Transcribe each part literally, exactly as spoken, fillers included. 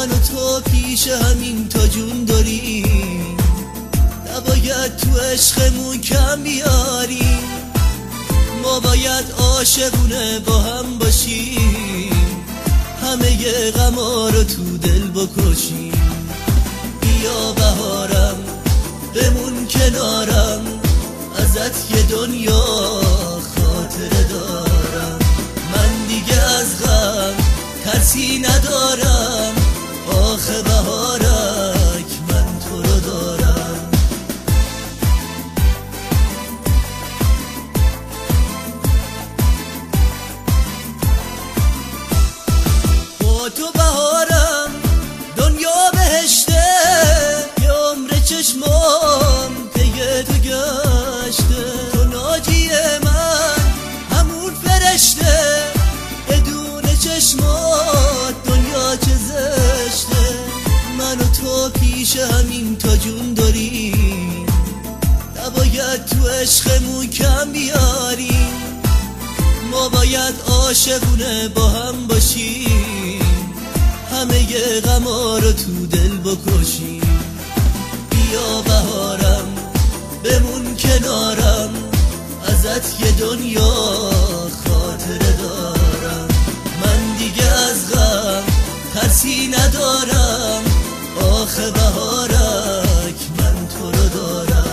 من و تو پیش همین تا جون داریم، نباید تو عشقمون کم بیاریم. ما باید عاشقونه با هم باشیم، همه ی غما رو تو دل بکشیم. بیا بهارم بمون کنارم، ازت یه دنیا خاطره دارم. من دیگه از غم ترسی ندارم، آخه بهارک من تو رو دارم. با تو بهارم دنیا بهشته، یه عمر چشمام پی تو گشته. تو ناجی من همون فرشته، بدون چشمات دنیا چه زشته. من و تو پیش همین تا جون داریم، نباید تو عشقمون کم بیاریم. ما باید عاشقونه با هم باشیم، همه ی غما رو تو دل بکشیم. بیا بهارم بمون کنارم، ازت یه دنیا خاطره دارم. من دیگه از غم ترسی ندارم، آخه بهارک من تو رو دارم.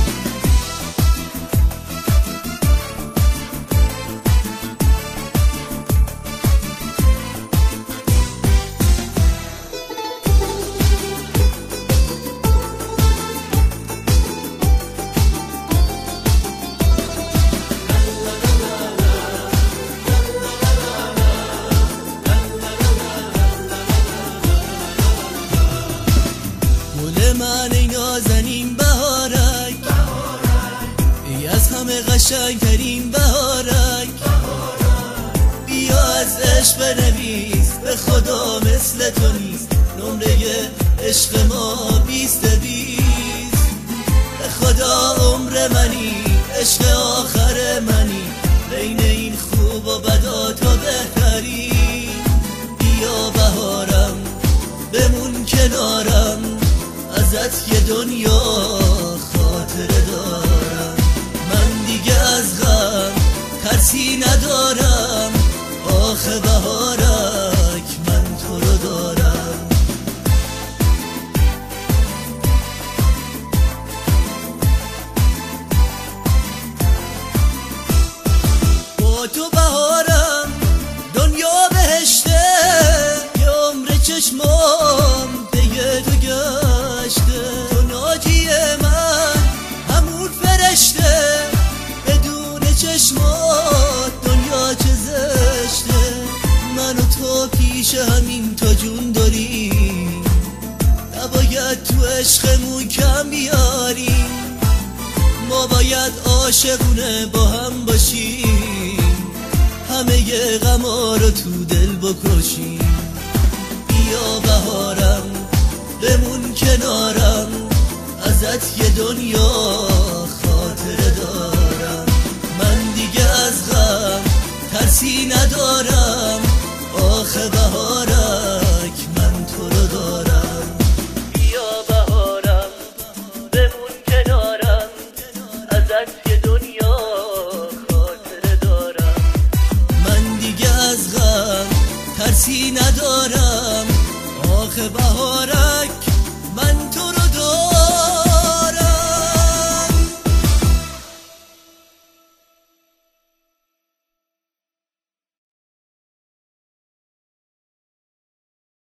من ای نازنین بهارک، ای از همه قشنگ ترین بهارک. بیا از عشق بنویس، به خدا مثل تو نیست. نمره عشق ما بیست بیست، به خدا عمر منی، عشق آخر منی. بین این خوب و بدا تو بهتری. بیا بهارم بمون کنارم، ازت یه دنیا خاطره دارم. من دیگه از غم ترسی ندارم، آخه بهارک من تو رو دارم. با تو بهارم دنیا بهشته، یه عمر چشمام پی تو گشته. تو ناجی من همون فرشته، بدون چشمات دنیا چه زشته. من و تو پیش همین تا جون داریم، نباید تو عشقمون کم بیاریم. ما باید عاشقونه با هم باشیم، همه ی غما رو تو دل بکشیم. بیا بهارم بمون کنارم، ازت یه دنیا خاطره دارم. من دیگه از غم ترسی ندارم، آخه بهارک من تو رو دارم. بیا بهارم بمون کنارم، ازت یه دنیا خاطره دارم. من دیگه از غم ترسی ندارم، آخه بهارم